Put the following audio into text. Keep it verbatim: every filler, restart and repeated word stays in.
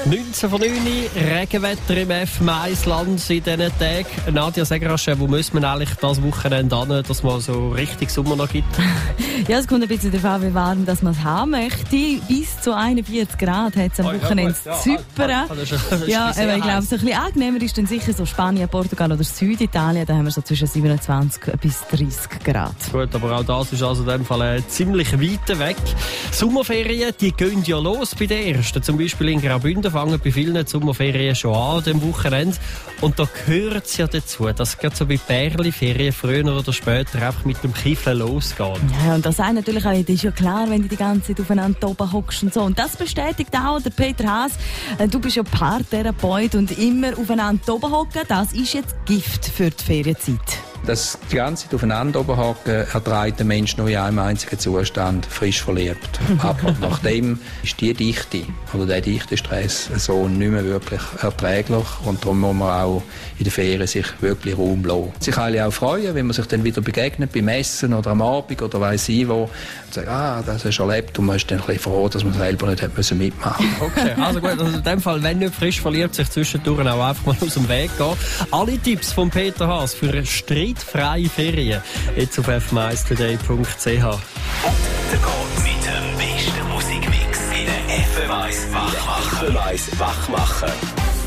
neunzehn von neun, Regenwetter im F Meisland in diesen Tagen. Nadja, sag rasch, wo muss man eigentlich das Wochenende hin, dass man so richtig Sommer noch gibt? Ja, es kommt ein bisschen darauf an, wie warm dass man es haben möchte. Bis zu einundvierzig Grad hat es am oh, Wochenende ja, ja, Zypern. Ja, das ist, das ist ja aber ich glaube, so ein bisschen angenehmer ist dann sicher so Spanien, Portugal oder Süditalien. Da haben wir so zwischen siebenundzwanzig bis dreißig Grad. Gut, aber auch das ist also in dem Fall äh, ziemlich weit weg. Sommerferien, die gehen ja los bei den ersten. Zum Beispiel in Graubünden fangen bei vielen die Sommerferien schon an, dem Wochenende. Und da gehört es ja dazu, dass gerade so bei Pärli-Ferien früher oder später einfach mit dem Kiffeln losgeht. Ja, und das sagt natürlich auch, das ist ja klar, wenn du die ganze Zeit aufeinander oben hockst und so. Und das bestätigt auch der Peter Haas. Du bist ja Paartherapeut und immer aufeinander oben hocken. Das ist jetzt Gift für die Ferienzeit. Das die ganze Zeit aufeinander oben hocken erträgt der Mensch nur in einem einzigen Zustand, frisch verliebt. Aber nachdem ist die Dichte oder der dichte Stress so nicht mehr wirklich erträglich und darum muss man auch in den Ferien sich wirklich Raum lassen. Sich alle auch freuen, wenn man sich dann wieder begegnet beim Essen oder am Abend oder weiss ich wo und sagt, ah, das hast du erlebt und man ist dann ein bisschen froh, dass man selber nicht hat mitmachen musste. Okay, also gut, also in dem Fall, wenn nicht frisch verliebt, sich zwischendurch auch einfach mal aus dem Weg gehen. Alle Tipps von Peter Haas für eine streitfreie Ferien jetzt auf f mais today punkt c h. Der Gott mit dem besten Musikmix in der F M eins Wachmacher. F M eins Wachmacher.